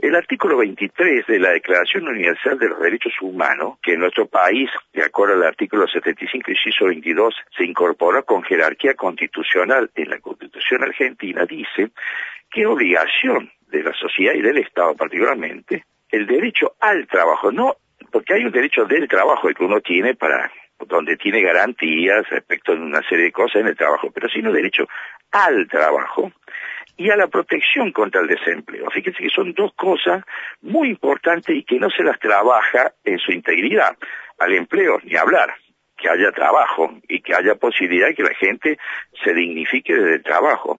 El artículo 23 de la Declaración Universal de los Derechos Humanos, que en nuestro país, de acuerdo al artículo 75, inciso 22, se incorporó con jerarquía constitucional en la Constitución argentina, dice que obligación de la sociedad y del Estado particularmente, el derecho al trabajo, no, porque hay un derecho del trabajo que uno tiene para, donde tiene garantías respecto de una serie de cosas en el trabajo, pero sino derecho al trabajo y a la protección contra el desempleo. Fíjense que son dos cosas muy importantes y que no se las trabaja en su integridad. Al empleo, ni hablar, que haya trabajo y que haya posibilidad de que la gente se dignifique desde el trabajo.